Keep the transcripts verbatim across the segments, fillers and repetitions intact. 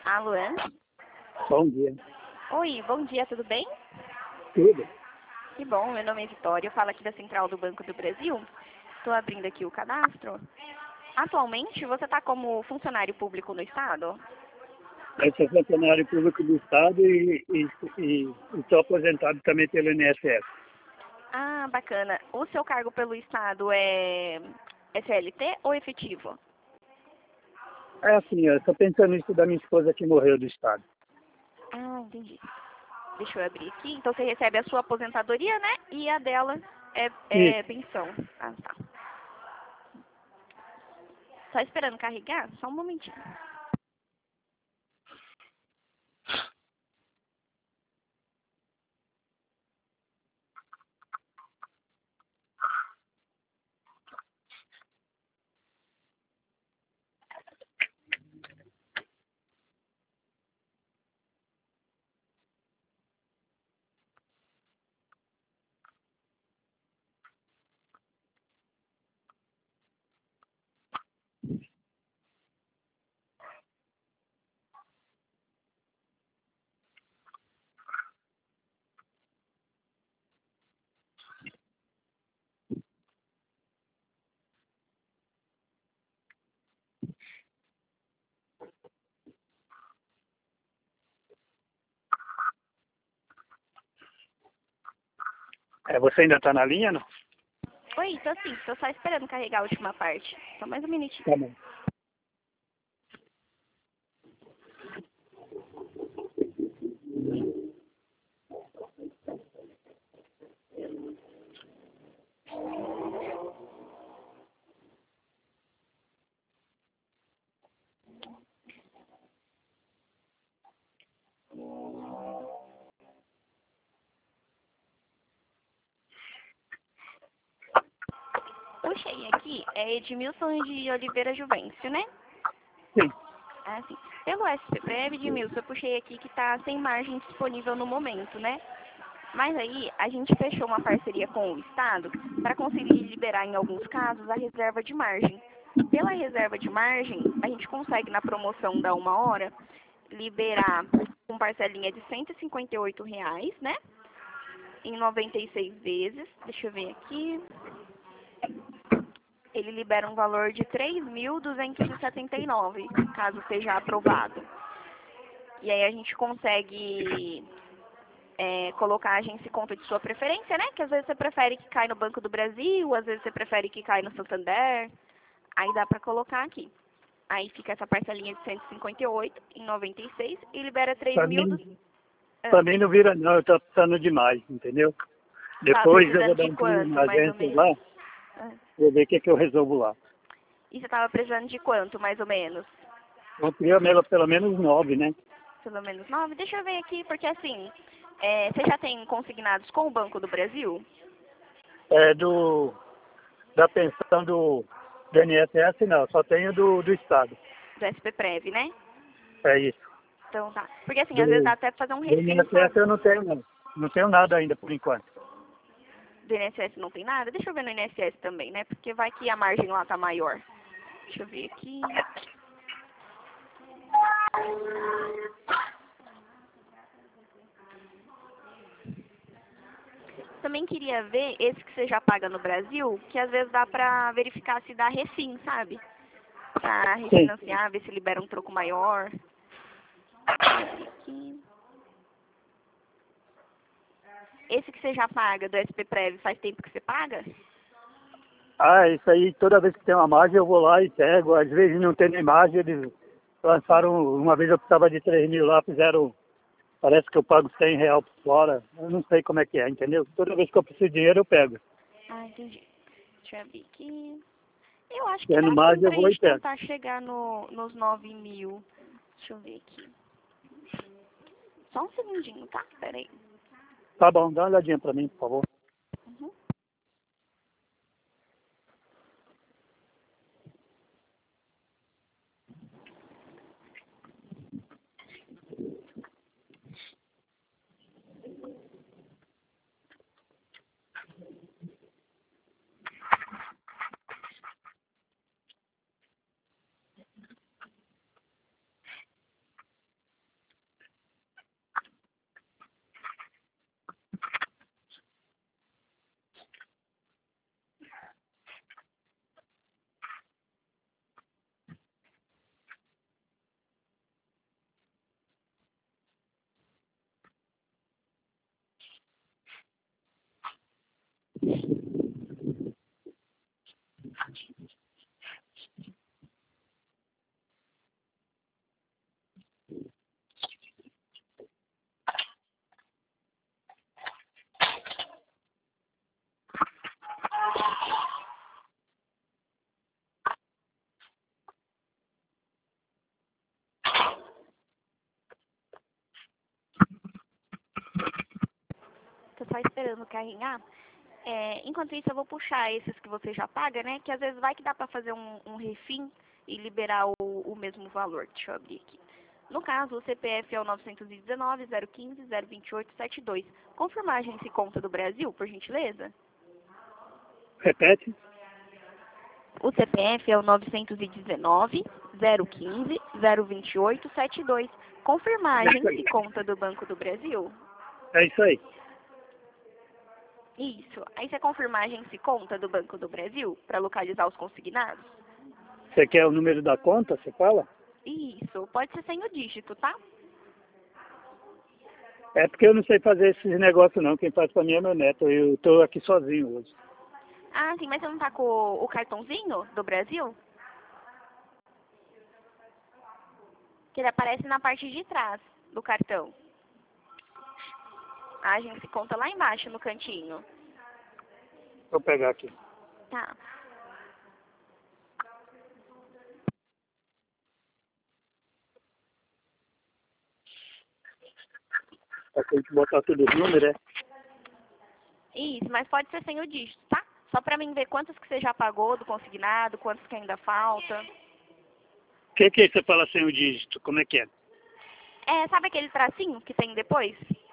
Alô? Bom dia. Oi, bom dia, tudo bem? Tudo? Que bom, meu nome é Vitória, eu falo aqui da Central do Banco do Brasil. Estou abrindo aqui o cadastro. Atualmente, você está como funcionário público no Estado? Eu sou funcionário público do Estado e estou aposentado também pelo I N S S. Ah, bacana. O seu cargo pelo Estado é, é C L T ou efetivo? É assim, eu estou pensando nisso da minha esposa que morreu do Estado. Ah, entendi. Deixa eu abrir aqui. Então você recebe a sua aposentadoria, né? E a dela é, é Isso. pensão. Ah, tá. Só esperando carregar? Só um momentinho. É, você ainda está na linha, não? Oi, tô sim. Tô só esperando carregar a última parte. Só mais um minutinho. Tá bom. Puxei aqui, é Edmilson de Oliveira Juvencio, né? Sim. Ah, sim. Pelo S P Prev, Edmilson, eu puxei aqui que tá sem margem disponível no momento, né? Mas aí, a gente fechou uma parceria com o Estado para conseguir liberar, em alguns casos, a reserva de margem. Pela reserva de margem, a gente consegue, na promoção da uma hora, liberar com parcelinha de cento e cinquenta e oito reais, né? Em noventa e seis vezes. Deixa eu ver aqui. Ele libera um valor de três mil duzentos e setenta e nove, caso seja aprovado. E aí a gente consegue é, colocar a agência e conta de sua preferência, né? Que às vezes você prefere que caia no Banco do Brasil, às vezes você prefere que caia no Santander. Aí dá pra colocar aqui. Aí fica essa parcelinha de cento e cinquenta e oito em noventa e seis e libera três Para mil. mim, Do... Ah, pra mim não vira não, eu estou precisando demais, entendeu? tá Depois eu vou precisando dar de um pulo quanto, na mais ou agência lá, menos? Ah. vou ver o que, que eu resolvo lá. E você tava precisando de quanto, mais ou menos? Eu queria mela pelo menos nove, né? Pelo menos nove? Deixa eu ver aqui, porque assim, é, você já tem consignados com o Banco do Brasil? É do, da pensão do, do I N S S, não, só tenho do, do Estado. Do S P Prev, né? É isso. Então tá. Porque assim, às vezes Do, dá até pra fazer um do refis, sabe? I N S S eu não tenho, não. Não tenho nada ainda por enquanto. Do I N S S não tem nada? Deixa eu ver no I N S S também, né? Porque vai que a margem lá tá maior. Deixa eu ver aqui. Também queria ver esse que você já paga no Brasil, que às vezes dá pra verificar se dá refim, sabe? Pra Sim. refinanciar, ver se libera um troco maior. Deixa eu ver aqui. Esse que você já paga do S P Prev, faz tempo que você paga? Ah, isso aí, toda vez que tem uma margem eu vou lá e pego. Às vezes não tem nem margem, eles lançaram, uma vez eu precisava de três mil lá, fizeram, parece que eu pago cem real por fora. Eu não sei como é que é, entendeu? Toda vez que eu preciso de dinheiro eu pego. Ah, entendi. Deixa eu ver aqui. Eu acho que Tendo dá sim margem eu pra vou e gente pego. tentar chegar no, nos nove mil. Deixa eu ver aqui. Só um segundinho, tá? Pera aí. Tá bom, dá uma olhadinha pra mim, por favor. Uhum. só esperando carregar. É, enquanto isso, eu vou puxar esses que você já paga, né? Que às vezes vai que dá pra fazer um, um refim e liberar o, o mesmo valor. Deixa eu abrir aqui. No caso, o C P F é o nove um nove, zero um cinco, zero dois oito sete dois. Confirmar a agência e conta do Brasil, por gentileza? Repete. O C P F é o nove um nove, zero um cinco, zero dois oito sete dois. Confirmar a agência e conta do Banco do Brasil? É isso aí. Isso. Aí você confirmar a agência e conta do Banco do Brasil para localizar os consignados? Você quer o número da conta, você fala? Isso. Pode ser sem o dígito, tá? É porque eu não sei fazer esses negócios não. Quem faz pra mim é meu neto. Eu tô aqui sozinho hoje. Ah, sim, mas você não tá com o, o cartãozinho do Brasil? Que ele aparece na parte de trás do cartão. A agência e conta lá embaixo, no cantinho. Vou pegar aqui. Tá. Pra gente botar tudo os números, é? Isso, mas pode ser sem o dígito, tá? Só pra mim ver quantos que você já pagou do consignado, quantos que ainda falta. O que que você fala sem o dígito? Como é que é? É, sabe aquele tracinho que tem depois?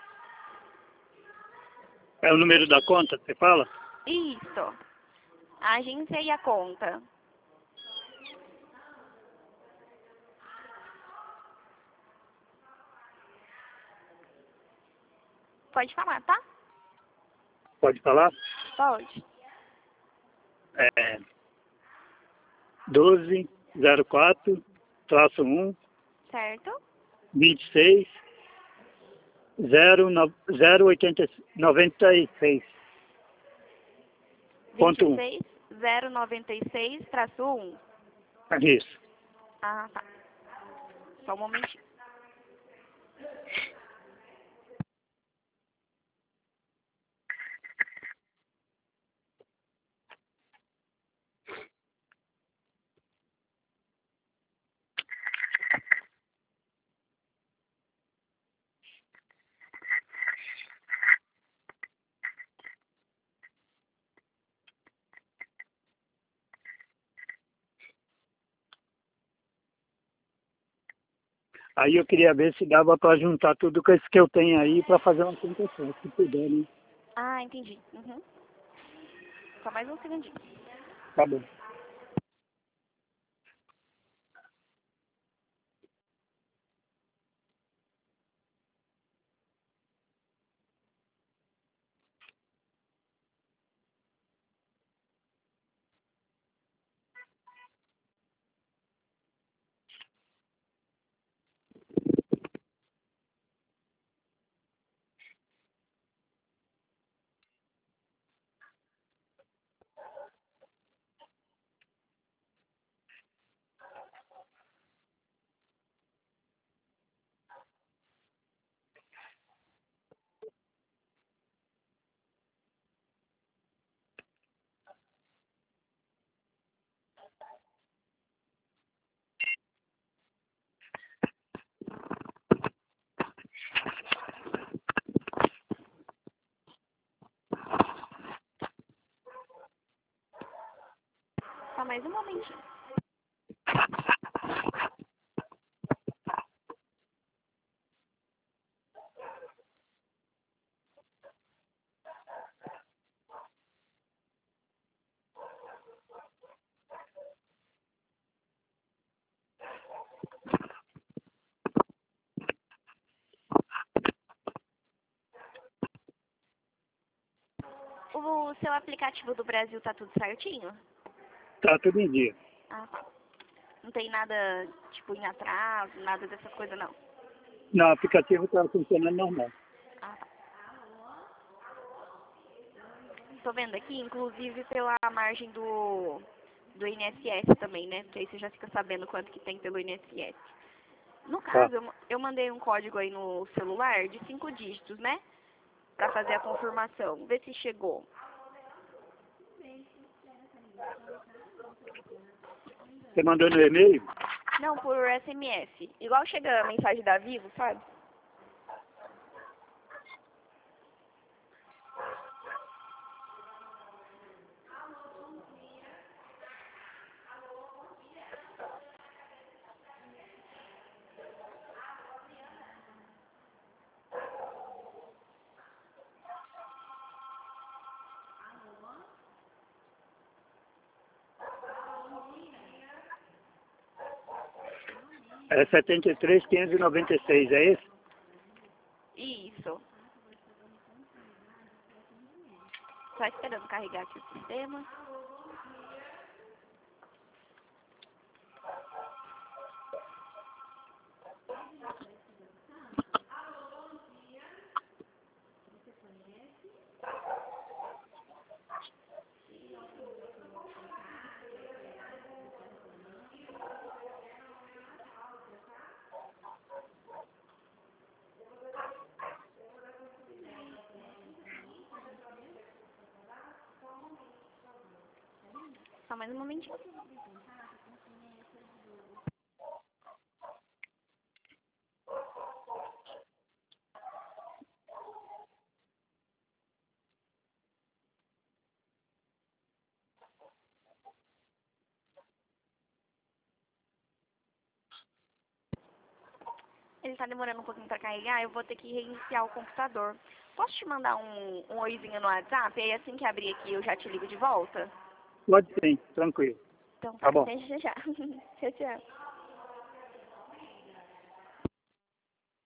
É o número da conta, você fala? Isso. A agência e a conta. Pode falar, tá? Pode falar? Pode. É doze, zero quatro, traço um, Certo? vinte e seis, zero, oitenta, noventa e seis. Ponto um. vinte e seis, zero noventa e seis, traço um. Isso. Ah, tá. Só um momentinho. Aí eu queria ver se dava para juntar tudo com isso que eu tenho aí para fazer uma contação, se puder, né? Ah, entendi. Uhum. Só mais um segundinho. Tá bom. Só mais um momentinho. O seu aplicativo do Brasil tá tudo certinho? Tá tudo em dia. Ah, tá. Não tem nada, tipo, em atraso, nada dessas coisas, não? Não, o aplicativo tá funcionando normal. Ah, tá. Tô vendo aqui, inclusive, pela margem do, do I N S S também, né? Porque aí você já fica sabendo quanto que tem pelo I N S S. No Tá. caso, eu, eu mandei um código aí no celular de cinco dígitos, né? Pra fazer a confirmação. Vê se chegou. Você mandou no e-mail? Não, por S M S. Igual chega a mensagem da Vivo, sabe? É setenta e três, quinhentos e noventa e seis, é esse? Isso. Só esperando carregar aqui o sistema. Só mais um momentinho. Ele tá demorando um pouquinho pra carregar, eu vou ter que reiniciar o computador. Posso te mandar um, um oizinho no WhatsApp? E aí assim que abrir aqui eu já te ligo de volta? Pode sim, tranquilo. Então tá, Tá bom. deixa já. Tchau, tchau.